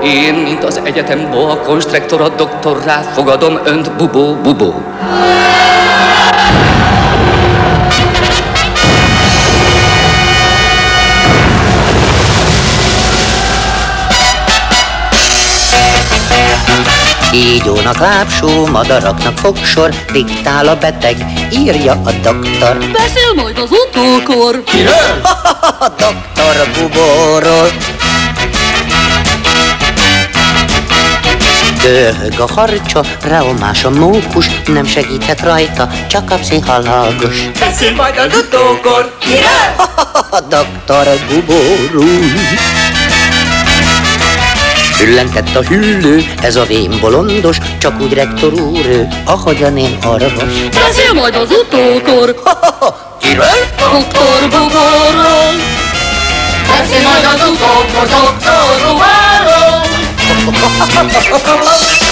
Én, mint az egyetem boa konstruktora doktorrá fogadom önt, bubó, bubó. Kígyónak lábsó, madaraknak fogsor, diktál a beteg, írja a doktor. Beszél majd az utókor. Kiről? A doktor Bubóról. Döhög a harcsa, reomás a mókus, nem segíthet rajta, csak a pszichológus. Beszél majd az utókor. Kiről? A doktor Bubóról. Füllentett a hüllő, ez a vén bolondos, csak úgy rektor úr ő, ahogyan én orvos. Beszél majd az utókor. Kiről? Doktor Bubóról. Beszél majd az utókor, doktor Bubóról.